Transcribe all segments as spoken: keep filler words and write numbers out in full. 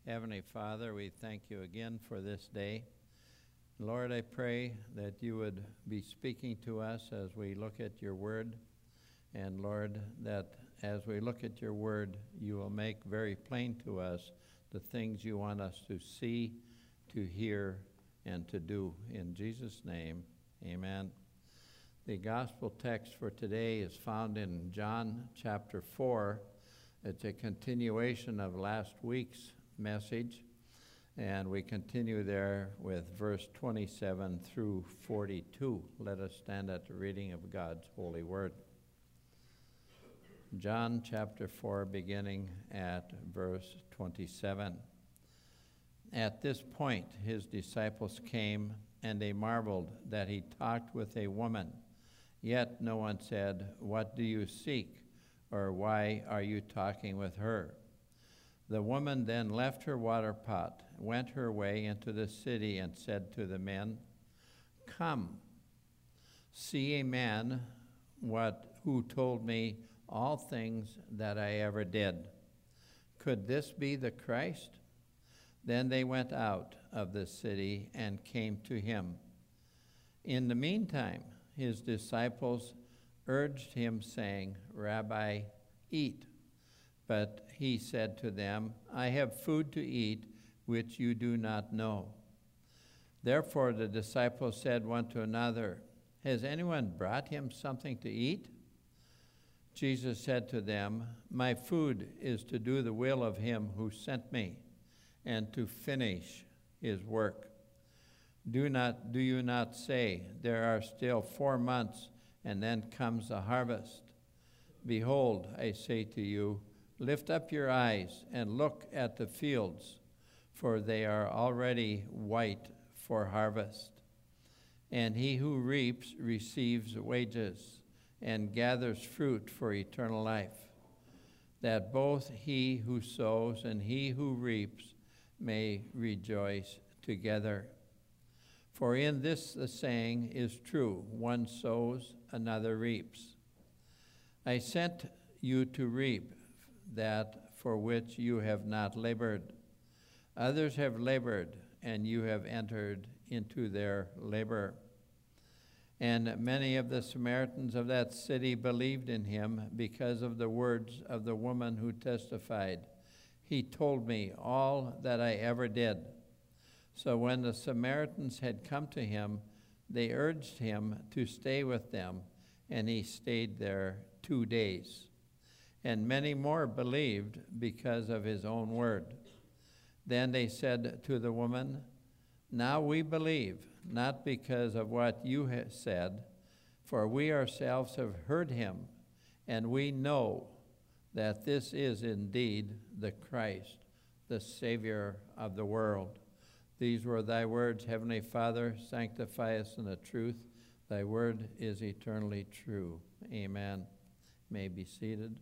Heavenly Father, we thank you again for this day. Lord, I pray that you would be speaking to us as we look at your word. And Lord, that as we look at your word, you will make very plain to us the things you want us to see, to hear, and to do. In Jesus' name, amen. The gospel text for today is found in John chapter four. It's a continuation of last week's message, and we continue there with verse twenty-seven through forty-two. Let us stand at the reading of God's holy word. John chapter four, beginning at verse twenty-seven. At this point, his disciples came, and they marveled that he talked with a woman. Yet no one said, "What do you seek?" or "Why are you talking with her?" The woman then left her water pot, went her way into the city, and said to the men, "Come, see a man what who told me all things that I ever did. Could this be the Christ?" Then they went out of the city and came to him. In the meantime, his disciples urged him, saying, "Rabbi, eat." But he said to them, "I have food to eat which you do not know." Therefore the disciples said one to another, "Has anyone brought him something to eat?" Jesus said to them, "My food is to do the will of him who sent me, and to finish his work. Do not, do you not say, 'There are still four months, and then comes the harvest'? Behold, I say to you, lift up your eyes and look at the fields, for they are already white for harvest. And he who reaps receives wages and gathers fruit for eternal life, that both he who sows and he who reaps may rejoice together. For in this the saying is true, one sows, another reaps. I sent you to reap that for which you have not labored. Others have labored, and you have entered into their labor." And many of the Samaritans of that city believed in him because of the words of the woman who testified, "He told me all that I ever did." So when the Samaritans had come to him, they urged him to stay with them, and he stayed there two days. And many more believed because of his own word. Then they said to the woman, "Now we believe, not because of what you have said, for we ourselves have heard him, and we know that this is indeed the Christ, the Savior of the world." These were thy words, Heavenly Father. Sanctify us in the truth. Thy word is eternally true. Amen. You may be seated.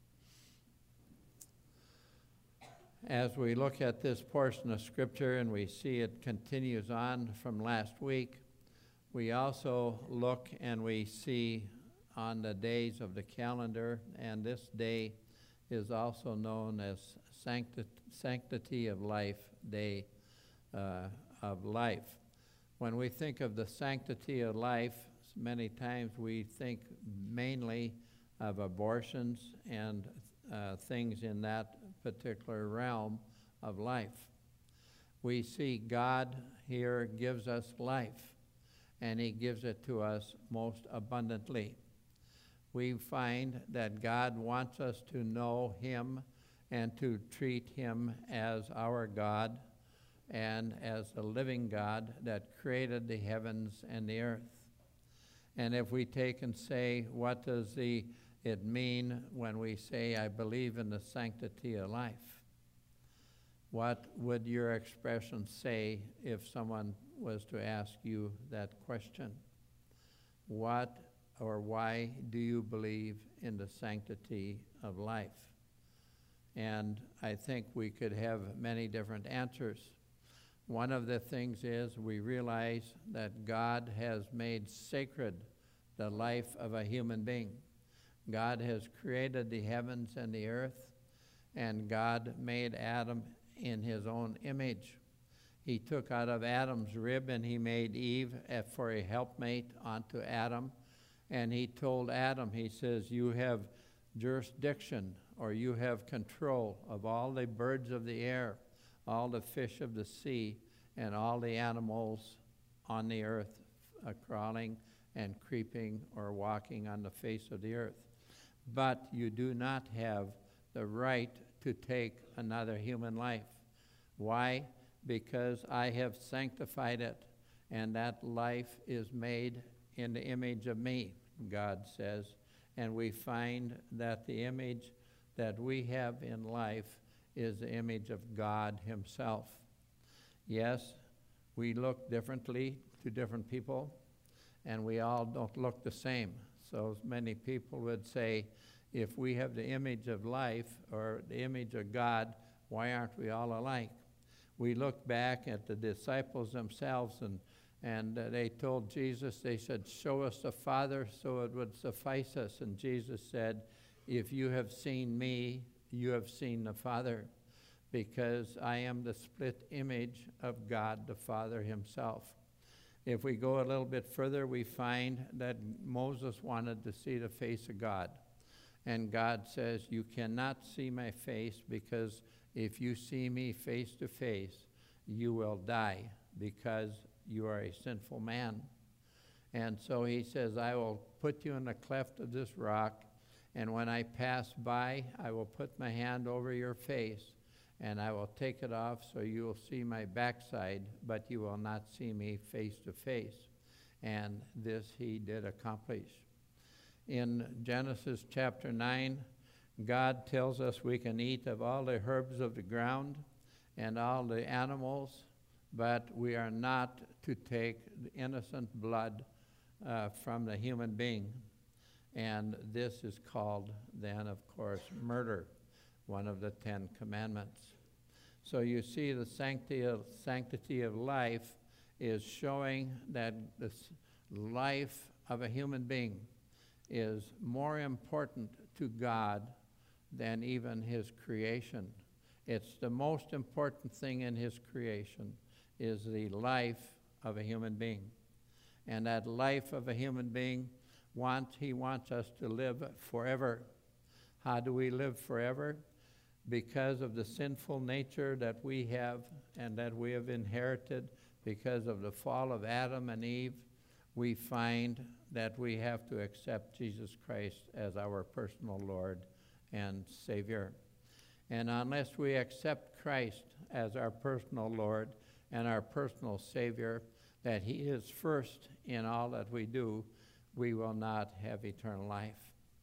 As we look at this portion of Scripture and we see it continues on from last week, we also look and we see on the days of the calendar, and this day is also known as Sancti- Sanctity of Life Day uh, of Life. When we think of the sanctity of life, many times we think mainly of abortions and uh, things in that particular realm of life. We see God here gives us life, and he gives it to us most abundantly. We find that God wants us to know him and to treat him as our God and as the living God that created the heavens and the earth. And if we take and say, what does the it mean when we say, "I believe in the sanctity of life"? What would your expression say if someone was to ask you that question? What or why do you believe in the sanctity of life? And I think we could have many different answers. One of the things is we realize that God has made sacred the life of a human being. God has created the heavens and the earth, and God made Adam in his own image. He took out of Adam's rib and he made Eve for a helpmate unto Adam. And he told Adam, he says, you have jurisdiction, or you have control of all the birds of the air, all the fish of the sea, and all the animals on the earth, uh, crawling and creeping or walking on the face of the earth. But you do not have the right to take another human life. Why? Because I have sanctified it, and that life is made in the image of me, God says. And we find that the image that we have in life is the image of God himself. Yes, we look differently to different people, and we all don't look the same. So many people would say, if we have the image of life or the image of God, why aren't we all alike? We look back at the disciples themselves, and, and uh, they told Jesus, they said, show us the Father so it would suffice us. And Jesus said, if you have seen me, you have seen the Father, because I am the split image of God the Father himself. If we go a little bit further, we find that Moses wanted to see the face of God. And God says, you cannot see my face, because if you see me face to face, you will die, because you are a sinful man. And so he says, I will put you in the cleft of this rock, and when I pass by, I will put my hand over your face, and I will take it off so you will see my backside, but you will not see me face to face. And this he did accomplish. In Genesis chapter nine, God tells us we can eat of all the herbs of the ground and all the animals, but we are not to take the innocent blood uh, from the human being. And this is called then, of course, murder, one of the Ten Commandments. So you see, the sanctity of, sanctity of life is showing that the life of a human being is more important to God than even his creation. It's the most important thing in his creation is the life of a human being. And that life of a human being, wants, he wants us to live forever. How do we live forever? Because of the sinful nature that we have and that we have inherited because of the fall of Adam and Eve, we find that we have to accept Jesus Christ as our personal Lord and Savior. And unless we accept Christ as our personal Lord and our personal Savior, that he is first in all that we do, we will not have eternal life.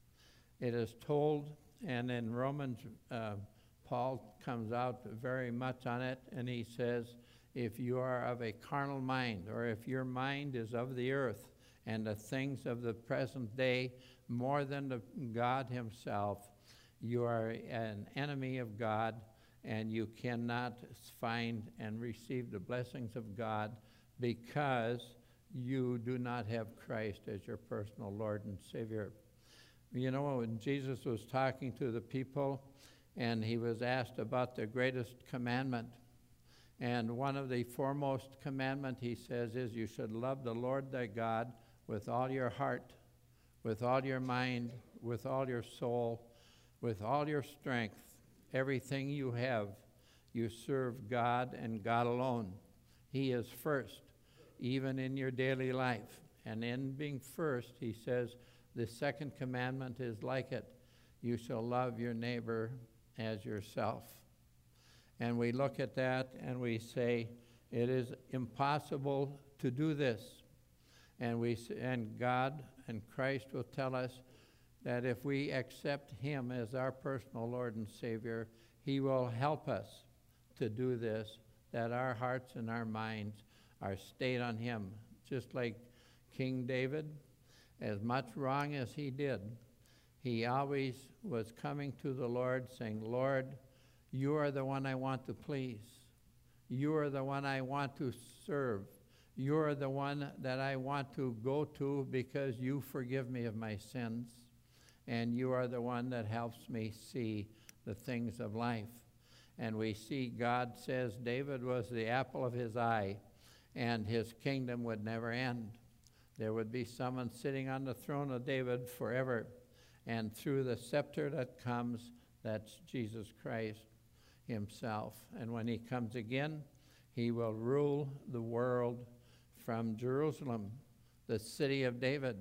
It is told, and in Romans, uh, Paul comes out very much on it, and he says, if you are of a carnal mind, or if your mind is of the earth and the things of the present day more than the God himself, you are an enemy of God, and you cannot find and receive the blessings of God because you do not have Christ as your personal Lord and Savior. You know, when Jesus was talking to the people, and he was asked about the greatest commandment, and one of the foremost commandment, he says, is you should love the Lord thy God with all your heart, with all your mind, with all your soul, with all your strength. Everything you have, you serve God and God alone. He is first, even in your daily life. And in being first, he says, the second commandment is like it. You shall love your neighbor as yourself. And we look at that and we say, it is impossible to do this. And we and God and Christ will tell us that if we accept him as our personal Lord and Savior, he will help us to do this, that our hearts and our minds are stayed on him. Just like King David, as much wrong as he did, he always was coming to the Lord saying, Lord, you are the one I want to please. You are the one I want to serve. You are the one that I want to go to because you forgive me of my sins. And you are the one that helps me see the things of life. And we see God says David was the apple of his eye, and his kingdom would never end. There would be someone sitting on the throne of David forever. And through the scepter that comes, that's Jesus Christ himself. And when he comes again, he will rule the world from Jerusalem, the city of David.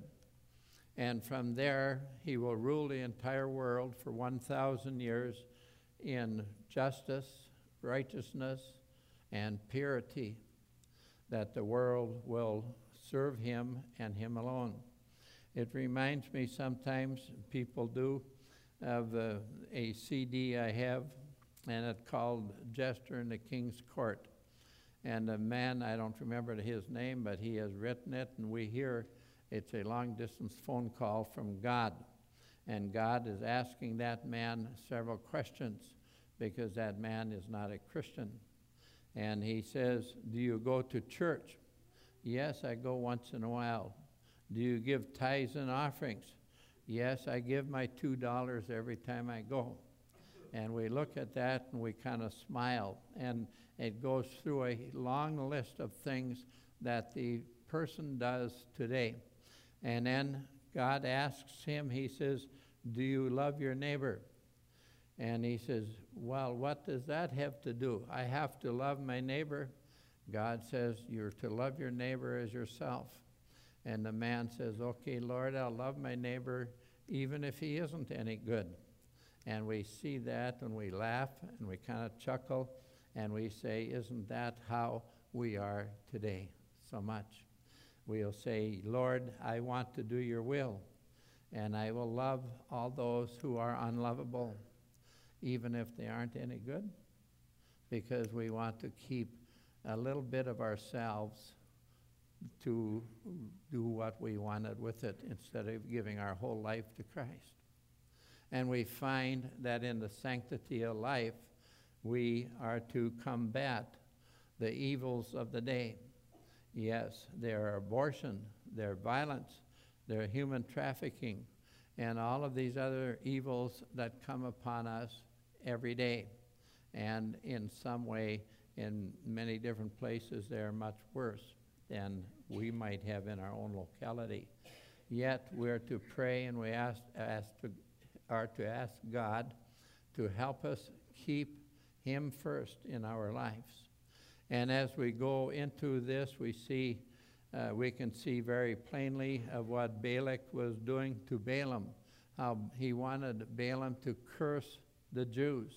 And from there, he will rule the entire world for one thousand years in justice, righteousness, and purity, that the world will serve him and him alone. It reminds me sometimes, people do, of uh, a C D I have, and it's called Jester in the King's Court. And a man, I don't remember his name, but he has written it, and we hear it's a long-distance phone call from God. And God is asking that man several questions because that man is not a Christian. And he says, do you go to church? Yes, I go once in a while. Do you give tithes and offerings? Yes, I give my two dollars every time I go. And we look at that and we kind of smile. And it goes through a long list of things that the person does today. And then God asks him, he says, do you love your neighbor? And he says, well, what does that have to do? I have to love my neighbor. God says, you're to love your neighbor as yourself. And the man says, okay, Lord, I'll love my neighbor even if he isn't any good. And we see that and we laugh and we kind of chuckle and we say, isn't that how we are today so much? We'll say, Lord, I want to do your will, and I will love all those who are unlovable, even if they aren't any good, because we want to keep a little bit of ourselves to do what we wanted with it instead of giving our whole life to Christ. And we find that in the sanctity of life, we are to combat the evils of the day. Yes, there are abortion, there are violence, there are human trafficking, and all of these other evils that come upon us every day. And in some way, in many different places, they are much worse than we might have in our own locality. Yet we're to pray and we ask, ask to, are to ask God to help us keep him first in our lives. And as we go into this, we see, uh, we can see very plainly of what Balak was doing to Balaam, how he wanted Balaam to curse the Jews.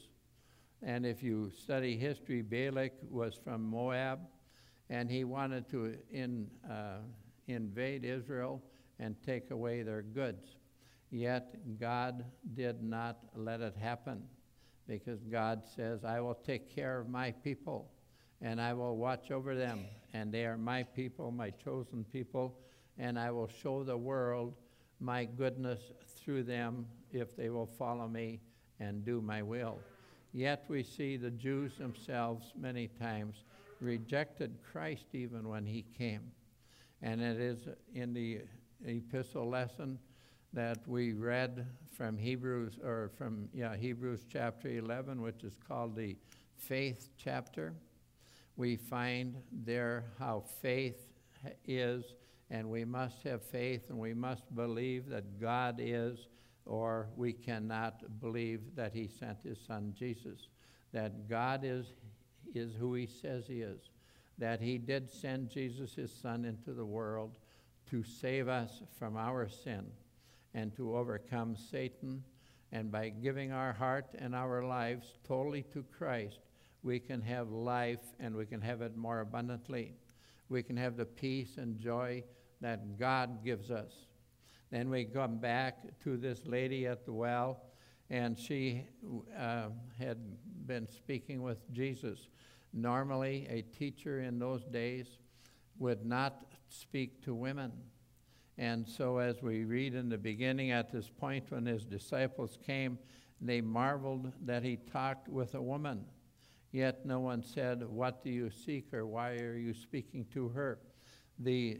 And if you study history, Balak was from Moab, and he wanted to in, uh, invade Israel and take away their goods. Yet God did not let it happen, because God says, I will take care of my people, and I will watch over them, and they are my people, my chosen people, and I will show the world my goodness through them if they will follow me and do my will. Yet we see the Jews themselves many times rejected Christ even when he came. And it is in the epistle lesson that we read from Hebrews, or from, yeah, Hebrews chapter eleven, which is called the faith chapter. We find there how faith is, and we must have faith, and we must believe that God is, or we cannot believe that he sent his son Jesus. That God is, is who he says he is. That he did send Jesus, his son, into the world to save us from our sin and to overcome Satan. And by giving our heart and our lives totally to Christ, we can have life, and we can have it more abundantly. We can have the peace and joy that God gives us. Then we come back to this lady at the well, and she uh, had been speaking with Jesus. Normally, a teacher in those days would not speak to women. And so as we read in the beginning, at this point when his disciples came, they marveled that he talked with a woman. Yet no one said, what do you seek, or why are you speaking to her? The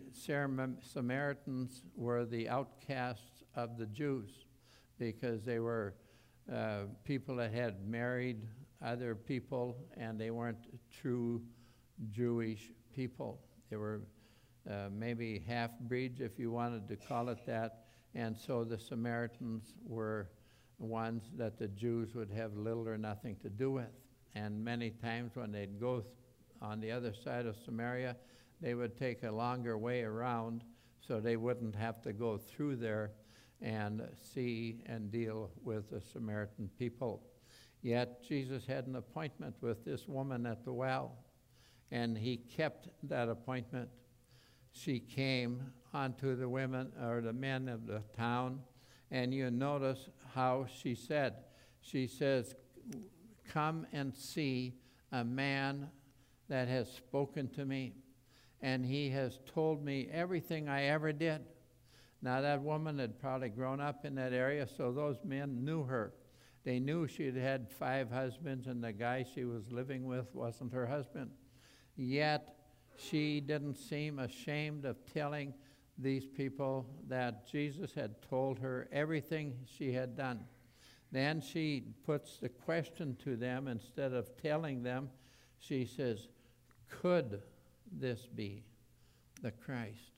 Samaritans were the outcasts of the Jews, because they were uh, people that had married other people, and they weren't true Jewish people. They were uh, maybe half-breeds, if you wanted to call it that, and so the Samaritans were ones that the Jews would have little or nothing to do with. And many times when they'd go th- on the other side of Samaria, they would take a longer way around so they wouldn't have to go through there and see and deal with the Samaritan people. Yet Jesus had an appointment with this woman at the well, and he kept that appointment. She came unto the women or the men of the town, and you notice how she said, she says, come and see a man that has spoken to me, and he has told me everything I ever did. Now that woman had probably grown up in that area, so those men knew her. They knew she had had five husbands, and the guy she was living with wasn't her husband. Yet she didn't seem ashamed of telling these people that Jesus had told her everything she had done. Then she puts the question to them. Instead of telling them, she says, could this be the Christ?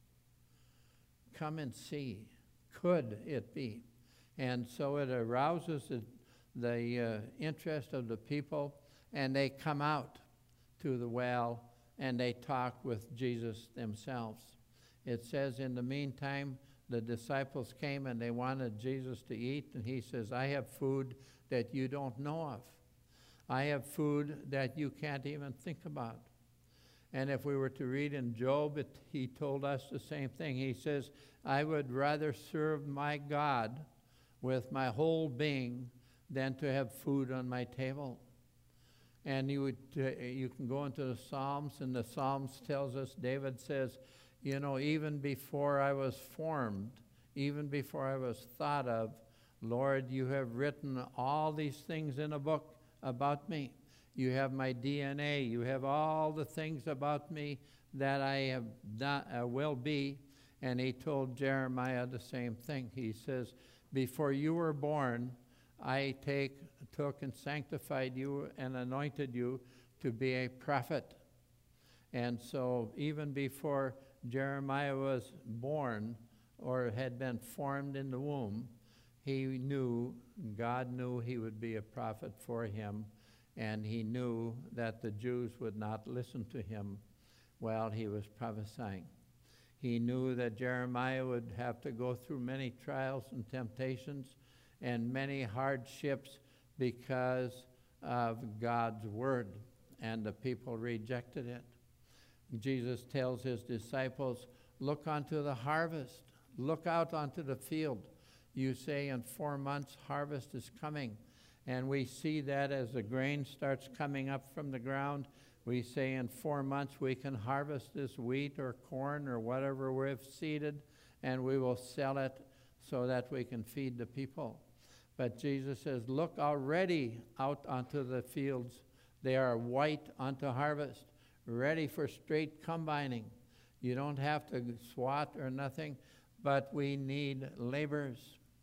Come and see. Could it be? And so it arouses the, the uh, interest of the people, and they come out to the well, and they talk with Jesus themselves. It says, in the meantime, the disciples came and they wanted Jesus to eat, and he says, I have food that you don't know of. I have food that you can't even think about. And if we were to read in Job, it, he told us the same thing. He says, I would rather serve my God with my whole being than to have food on my table. And you would, uh, you can go into the Psalms, and the Psalms tells us, David says, you know, even before I was formed, even before I was thought of, Lord, you have written all these things in a book about me. You have my D N A. You have all the things about me that I have done, uh, will be. And he told Jeremiah the same thing. He says, before you were born, I take, took and sanctified you and anointed you to be a prophet. And so even before Jeremiah was born or had been formed in the womb, he knew, God knew he would be a prophet for him, and he knew that the Jews would not listen to him while he was prophesying. He knew that Jeremiah would have to go through many trials and temptations and many hardships because of God's word, and the people rejected it. Jesus tells his disciples, look onto the harvest. Look out onto the field. You say in four months harvest is coming. And we see that as the grain starts coming up from the ground. We say in four months we can harvest this wheat or corn or whatever we've seeded, and we will sell it so that we can feed the people. But Jesus says, look already out onto the fields. They are white unto harvest, ready for straight combining. You don't have to swat or nothing, but we need laborers.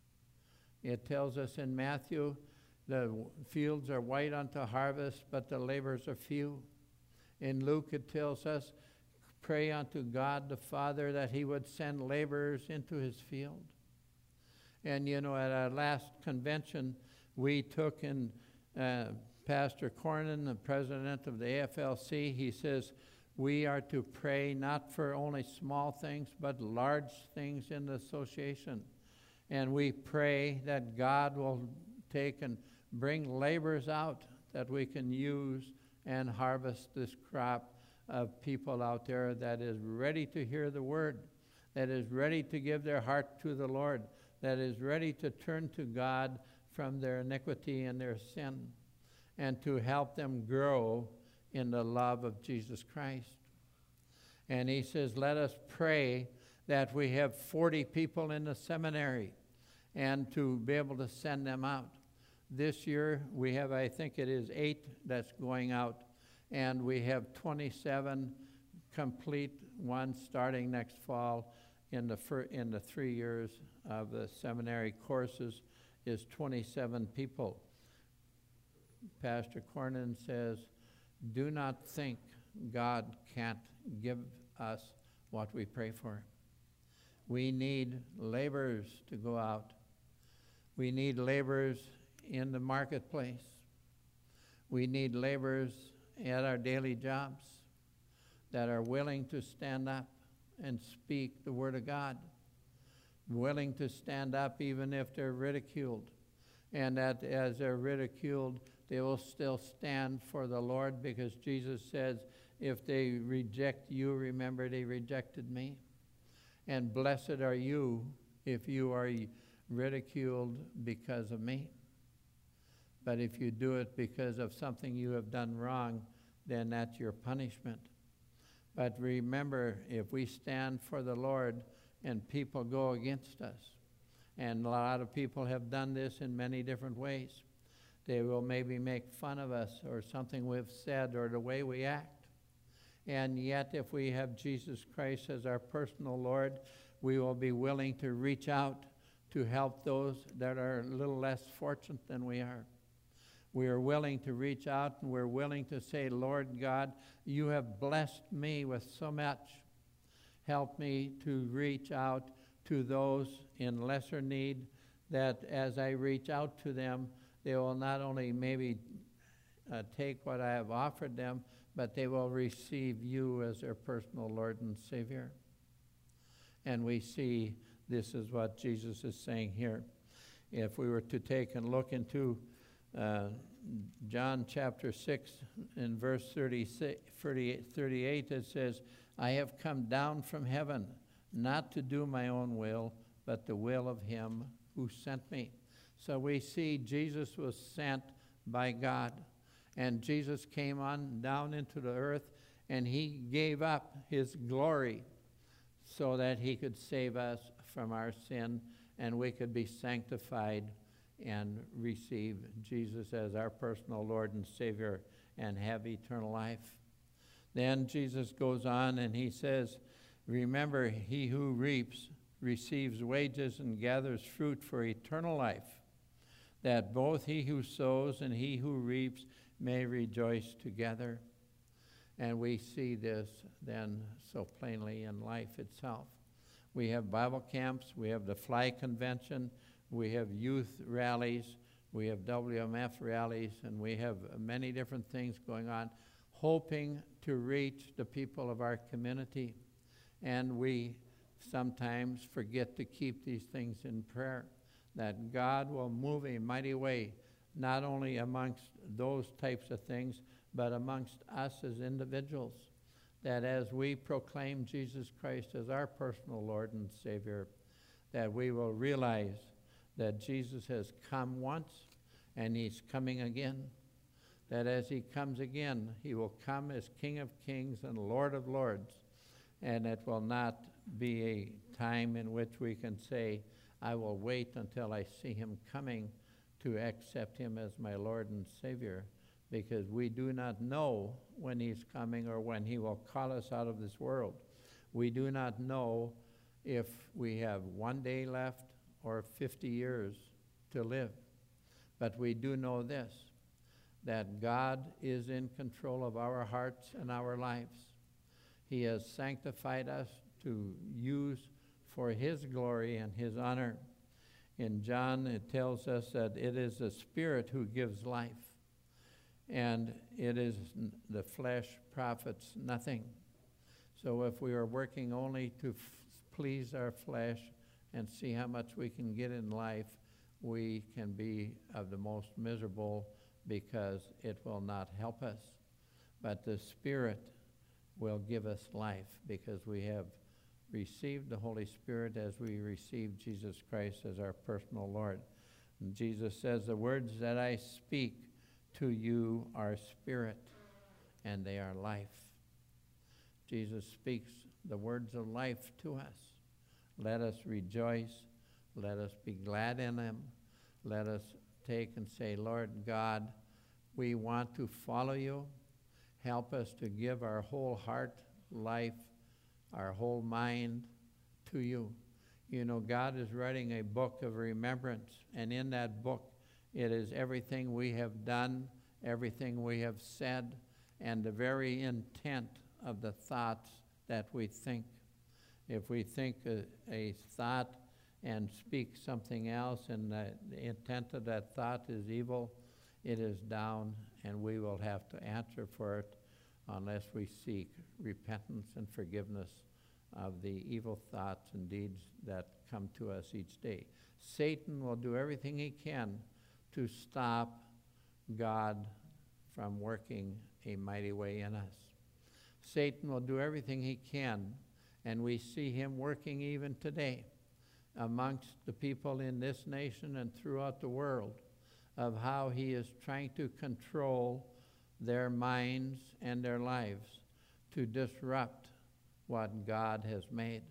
It tells us in Matthew, the fields are white unto harvest, but the laborers are few. In Luke, it tells us, pray unto God the Father that he would send laborers into his field. And, you know, at our last convention, we took in uh, Pastor Cornyn, the president of the A F L C, he says, we are to pray not for only small things, but large things in the association. And we pray that God will take and bring laborers out that we can use and harvest this crop of people out there that is ready to hear the word, that is ready to give their heart to the Lord, that is ready to turn to God from their iniquity and their sin, and to help them grow in the love of Jesus Christ. And he says, let us pray that we have forty people in the seminary and to be able to send them out. This year we have, I think it is eight that's going out, and we have twenty-seven complete ones starting next fall. In the fir- in the three years of the seminary courses is twenty-seven people. Pastor Cornyn says, do not think God can't give us what we pray for. We need laborers to go out. We need laborers in the marketplace. We need laborers at our daily jobs that are willing to stand up and speak the Word of God, willing to stand up even if they're ridiculed, and that as they're ridiculed, they will still stand for the Lord, because Jesus says, if they reject you, remember they rejected me. And blessed are you if you are ridiculed because of me. But if you do it because of something you have done wrong, then that's your punishment. But remember, if we stand for the Lord and people go against us, and a lot of people have done this in many different ways, they will maybe make fun of us or something we've said or the way we act. And yet, if we have Jesus Christ as our personal Lord, we will be willing to reach out to help those that are a little less fortunate than we are. We are willing to reach out, and we're willing to say, Lord God, you have blessed me with so much. Help me to reach out to those in lesser need, that as I reach out to them, they will not only maybe uh, take what I have offered them, but they will receive you as their personal Lord and Savior. And we see this is what Jesus is saying here. If we were to take and look into uh, John chapter six in verse thirty-six, thirty-eight, it says, I have come down from heaven, not to do my own will, but the will of him who sent me. So we see Jesus was sent by God. And Jesus came on down into the earth, and he gave up his glory so that he could save us from our sin, and we could be sanctified and receive Jesus as our personal Lord and Savior and have eternal life. Then Jesus goes on and he says, remember, he who reaps receives wages and gathers fruit for eternal life, that both he who sows and he who reaps may rejoice together. And we see this then so plainly in life itself. We have Bible camps, we have the Fly Convention, we have youth rallies, we have W M F rallies, and we have many different things going on, hoping to reach the people of our community. And we sometimes forget to keep these things in prayer, that God will move a mighty way, not only amongst those types of things, but amongst us as individuals, that as we proclaim Jesus Christ as our personal Lord and Savior, that we will realize that Jesus has come once and he's coming again, that as he comes again, he will come as King of Kings and Lord of Lords, and it will not be a time in which we can say, I will wait until I see him coming to accept him as my Lord and Savior, because we do not know when he's coming or when he will call us out of this world. We do not know if we have one day left or fifty years to live. But we do know this, that God is in control of our hearts and our lives. He has sanctified us to use for his glory and his honor. In John, it tells us that it is the Spirit who gives life, and it is the flesh profits nothing. So if we are working only to f- please our flesh and see how much we can get in life, we can be of the most miserable, because it will not help us. But the Spirit will give us life, because we have received the Holy Spirit as we receive Jesus Christ as our personal Lord. And Jesus says, the words that I speak to you are spirit, and they are life. Jesus speaks the words of life to us. Let us rejoice. Let us be glad in them. Let us take and say, Lord God, we want to follow you. Help us to give our whole heart, life, our whole mind to you. You know, God is writing a book of remembrance, and in that book, it is everything we have done everything we have said, and the very intent of the thoughts that we think. If we think a, a thought and speak something else, and the, the intent of that thought is evil, it is down, and we will have to answer for it unless we seek repentance and forgiveness of the evil thoughts and deeds that come to us each day. Satan will do everything he can to stop God from working a mighty way in us. Satan will do everything he can, and we see him working even today amongst the people in this nation and throughout the world, of how he is trying to control their minds and their lives to disrupt what God has made.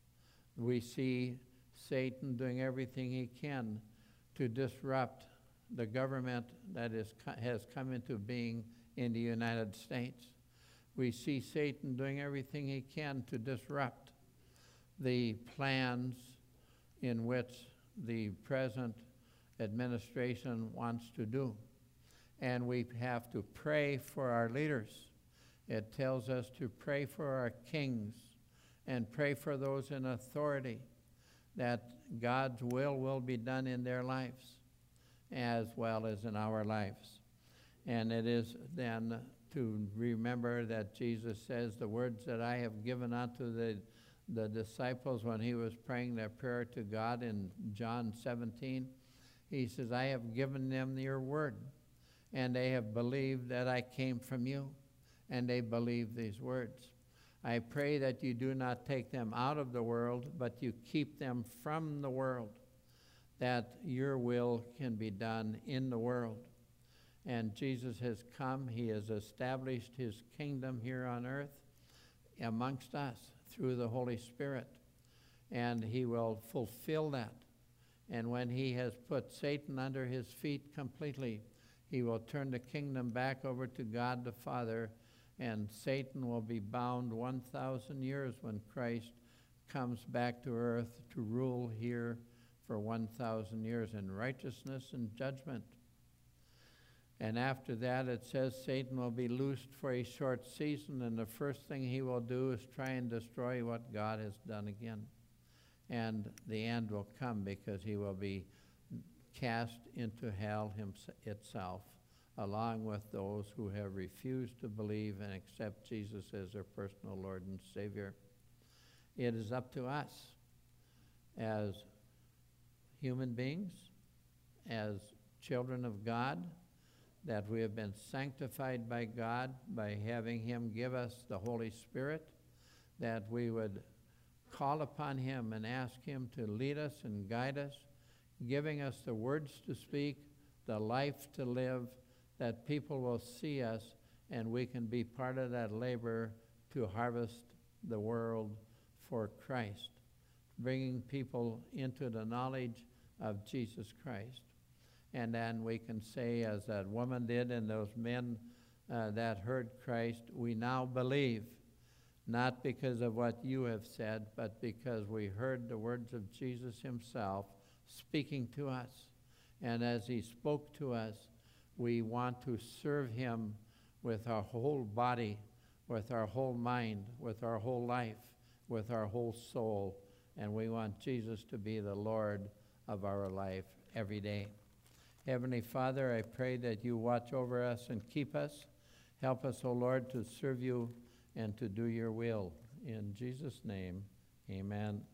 We see Satan doing everything he can to disrupt the government that is, has come into being in the United States. We see Satan doing everything he can to disrupt the plans in which the present administration wants to do. And we have to pray for our leaders. It tells us to pray for our kings and pray for those in authority, that God's will will be done in their lives as well as in our lives. And it is then to remember that Jesus says, the words that I have given unto the, the disciples when he was praying their prayer to God in John seventeen, he says, I have given them your word, and they have believed that I came from you, and they believe these words. I pray that you do not take them out of the world, but you keep them from the world, that your will can be done in the world. And Jesus has come. He has established his kingdom here on earth amongst us through the Holy Spirit, and he will fulfill that. And when he has put Satan under his feet completely, he will turn the kingdom back over to God the Father, and Satan will be bound one thousand years when Christ comes back to earth to rule here for one thousand years in righteousness and judgment. And after that, it says Satan will be loosed for a short season, and the first thing he will do is try and destroy what God has done again. And the end will come, because he will be cast into hell hims- itself, along with those who have refused to believe and accept Jesus as their personal Lord and Savior. It is up to us as human beings, as children of God, that we have been sanctified by God by having him give us the Holy Spirit, that we would call upon him and ask him to lead us and guide us, giving us the words to speak, the life to live, that people will see us and we can be part of that labor to harvest the world for Christ, bringing people into the knowledge of Jesus Christ. And then we can say, as that woman did and those men uh, that heard Christ, we now believe, not because of what you have said, but because we heard the words of Jesus himself speaking to us. And as he spoke to us, we want to serve him with our whole body, with our whole mind, with our whole life, with our whole soul. And we want Jesus to be the Lord of our life every day. Heavenly Father, I pray that you watch over us and keep us. Help us, O Lord, to serve you and to do your will. In Jesus' name, amen.